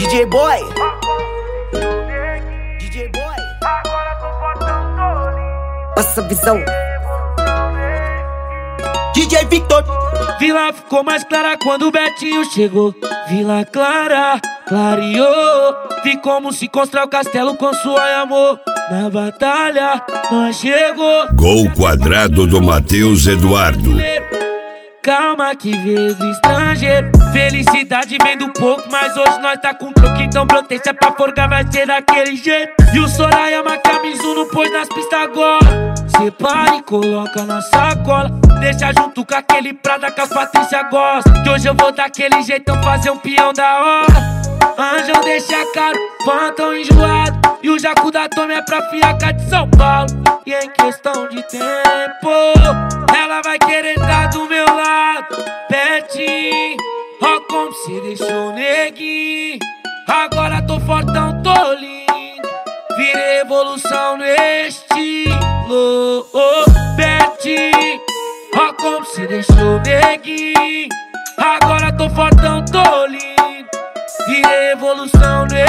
DJ Boy. DJ Boy. Passa a visão. DJ Victor. Vila ficou mais clara quando o Betinho chegou. Vila Clara, clareou. Vi como se constrói o castelo com suor e amor. Na batalha, nós chegou. Gol quadrado do Matheus Eduardo. Calma que veio do estrangeiro. Felicidade vem do pouco, mas hoje nós tá com troco. Então protesta pra forgar, vai ser daquele jeito. E o Sorayama Camisu não pôs nas pistas agora. Separa e coloca na sacola. Deixa junto com aquele prata que a Patrícia gosta. Que hoje eu vou daquele jeitão fazer um peão da hora. Anjão deixa caro, pantão enjoado. E o Jacu da Tome é pra fiaca de São Paulo. E em questão de tempo, ela vai querer estar do meu lado, pertinho. Ó como cê deixou neguinho. Agora tô fortão, tô lindo. Virei evolução no estilo, pertinho. Ó como cê deixou neguinho. Agora tô fortão, tô lindo. Virei evolução no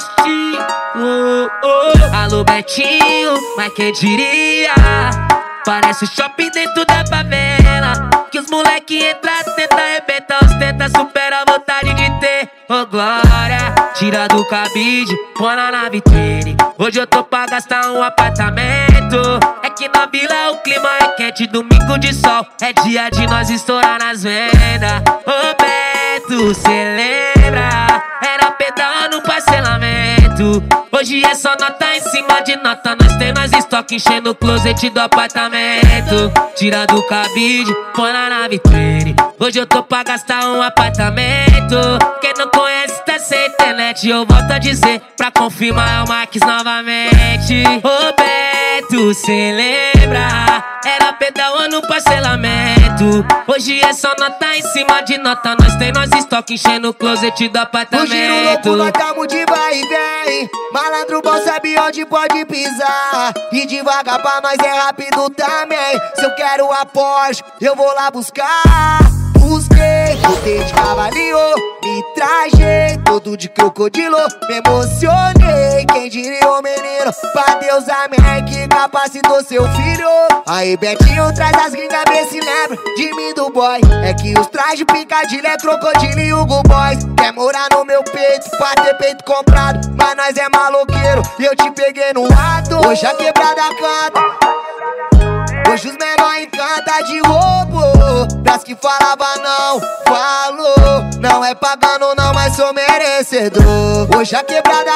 estilo. Alô Betinho, mas quem diria? Parece o shopping dentro da favela. Que os moleque entra, tenta arrebentar, ostenta, supera a vontade de ter. Ô glória, tira do cabide, põe na vitrine. Hoje eu tô pra gastar um apartamento. É que na vila o clima é quente, domingo de sol. É dia de nós estourar nas vendas. Ô Beto, cê lembra? Era pedal no parcelamento. Hoje é só nota em cima de nota. Nós estoque enchendo o closet do apartamento. Tira do cabide, põe na vitrine. Hoje eu tô pra gastar um apartamento. Quem não conhece tá sem internet. Eu volto a dizer, pra confirmar é o Max novamente. Ô Beto, cê lembra? Era pedal no parcelamento. Hoje é só nota em cima de nota. Nós estoque enchendo o closet do apartamento. O giro louco, nós tamo de vai e vem. Malandro bom sabe onde pode pisar. E devagar pra nós é rápido também. Se eu quero a Porsche, eu vou lá buscar. Busquei, botei de cavalinho, me trajei todo de crocodilo. Me emocionei, quem diria o menino? Pra Deus amém, que capacitou seu filho. Aí Betinho traz as gringas, vê se lembra de mim do boy. É que os trajes picadilho é crocodilo e Hugo Boys. Quer morar no meu peito, pra ter peito comprado. Mas nós é maloqueiro e eu te peguei no ato. Hoje a quebrada canta. Hoje os menor encanta de roubo. Pras que falava não, falou. Não é pagando não, mas sou merecedor. Hoje a quebrada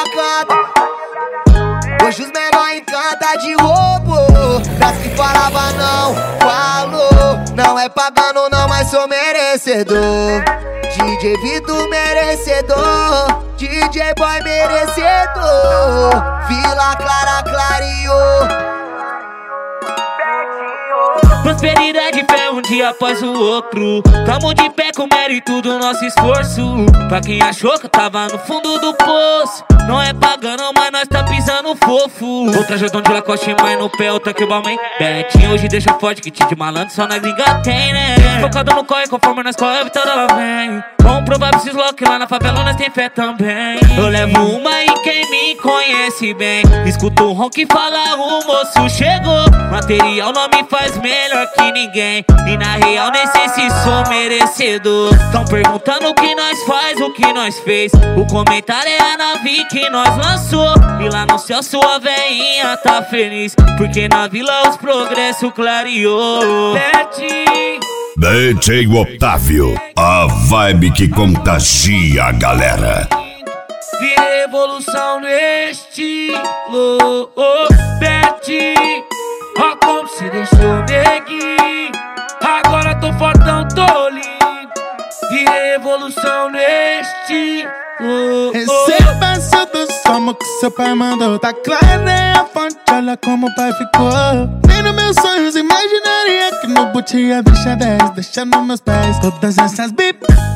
canta. Hoje os menor encanta de roubo. Pras que falava não, falou. Não é pagando não, mas sou merecedor. DJ Vitor merecedor. DJ Boy merecedor. Vila Clara clareou. Prosperidade e fé um dia após o outro. Tamo de pé com mérito do nosso esforço. Pra quem achou que eu tava no fundo do poço, não é pagando, mas nós tá pisando fofo. Outra jordão de Lacoste, mãe no pé, outra que o Balmain. Betinho hoje deixa forte, que de malandro só na gringa tem, né? Focado no corre, conforme nós corre, a vitória ela vem. Vamos provar pra esses loucos que lá na favela nós tem fé também. Eu levo uma e quem me conhece bem escuta o ronco e fala o moço chegou. Material não me faz melhor que ninguém. E na real nem sei se sou merecedor. Tão perguntando o que nós faz, o que nós fez. O comentário é a nave que nós lançou. E lá no céu sua veinha tá feliz, porque na vila os progressos clareou. DJ Otávio, a vibe que contagia a galera. Virei evolução no estilo, Betinho. Ó como se deixou neguinho. Agora tô fortão, tô lindo. Virei evolução no estilo. Receba tudo como que seu pai mandou. Tá claro, nem a fonte, olha como o pai ficou. Nem nos meus sonhos imaginaria que no boot ia deixar 10, deixando meus pés. Todas essas bip,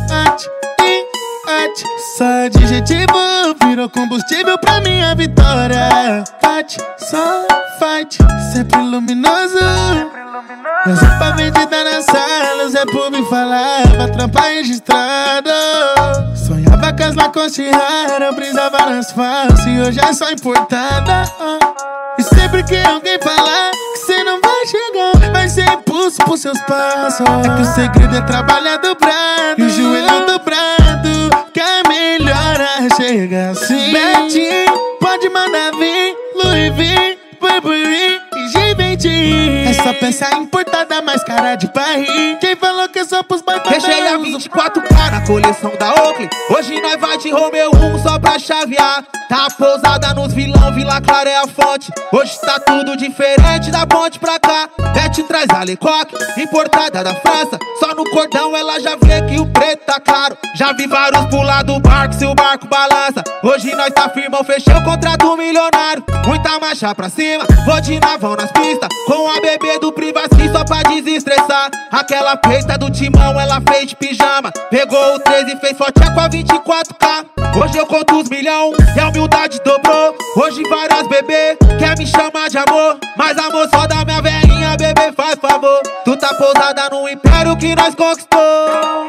só adjetivo virou combustível pra minha vitória. Fight, só fight, sempre luminoso. Eu sou pra vendida na sala, Zé Pub falava, trampa registrado. Sonhava Vacas na cocheira, brisa várias faces. Hoje é só importada. E sempre que alguém falar que cê não vai chegar, vai ser impulso pros seus passos. É que o segredo é trabalhar dobrado e o joelho dobrado, que a melhora chega assim. Betinho, pode mandar vir, Louis V, Burberry e Givenchy. É só peça importada, mais cara de Paris. Quem falou que é só pros boy padrão? Deixei a 24K na coleção da Oakley. Hoje nós vai de Romeo 1 só pra chavear. Tá pousada nos vilão, Vila Clara é a fonte. Hoje tá tudo diferente da ponte pra cá. Bete traz a Lecoque, importada da França. Só no cordão ela já vê que o preto tá claro. Já vi vários pular do barco, se o barco balança. Hoje nós tá firmão, fechou o contrato milionário. Muita marcha pra cima, vou de navão nas pistas, com a bebê do Privacy só pra desestressar. Aquela feita do Timão, ela fez de pijama. Pegou o 13 e fez forte com a 24K. Hoje eu conto os milhão e a humildade dobrou. Hoje várias bebê quer me chamar de amor, mas amor só da minha velhinha, bebê, faz favor. Tu tá pousada no império que nós conquistou.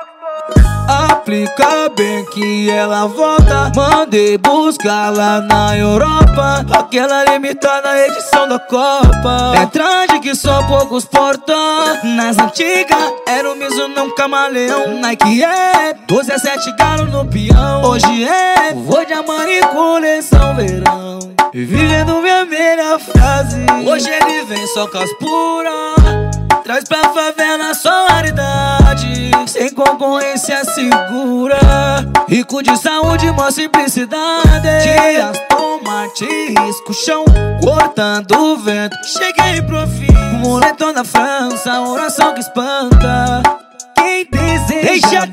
Aplica bem que ela volta. Mandei buscar lá na Europa, aquela limitada edição da Copa. É traje que só poucos portam. Nas antigas era o Mizuno, não camaleão. Nike é 12 a 7 galo no peão. Hoje é vou de Armani coleção verão, vivendo minha melhor frase. Hoje ele vem só com as puras, traz pra favela só raridade, sem concorrência segura. Rico de saúde, mó simplicidade. De Aston Martin, risco o chão, cortando o vento. Cheguei pro fim, moletom da França, oração que espanta quem deseja. Deixa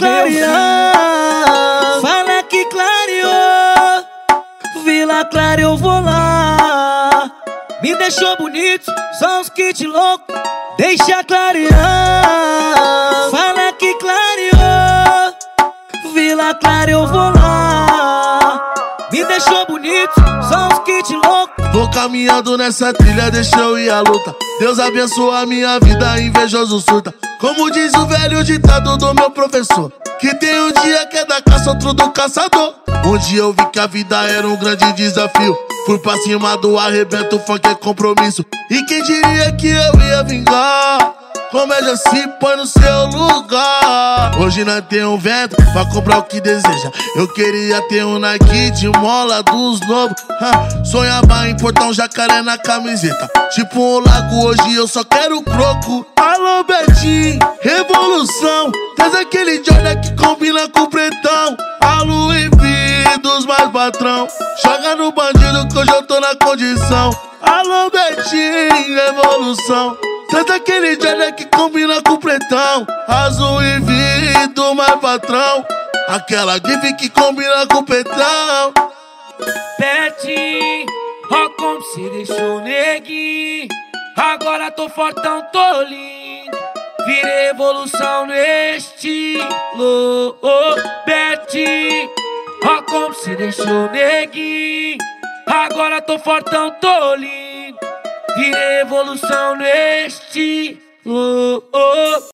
clarear, fala que clareou. Vila Clara eu vou lá, me deixou bonito, só uns kits loucos. Deixa clarear, fala que clareou. Vila Clara eu vou lá, me deixou bonito, só uns kits loucos. Vou caminhando nessa trilha, deixa eu ir à luta. Deus abençoa a minha vida, invejoso surta. Como diz o velho ditado do meu professor, que tem um dia que é da caça, outro do caçador. Um dia eu vi que a vida era um grande desafio, fui pra cima do arrebento, funk é compromisso. E quem diria que eu ia vingar? Comédia se põe no seu lugar. Hoje nós tem um vento pra comprar o que deseja. Eu queria ter um Nike de mola dos novos. Sonhava em portar um jacaré na camiseta, tipo um lago, hoje eu só quero croco. Alô Betinho, revolução, traz aquele Jordan que combina com o pretão. A Louis V dos mais patrão, joga no bandido que hoje eu tô na condição. Alô Betinho, revolução, traz aquele Jordan que combina com o pretão. Azul e V do mais patrão, aquela gif que combina com o pretão. Betinho, ó como cê deixou neguinho. Agora tô fortão, tô lindo, virei evolução no estilo. Betinho, ó como cê deixou neguinho. Agora tô fortão, tô lindo, virei evolução no estilo.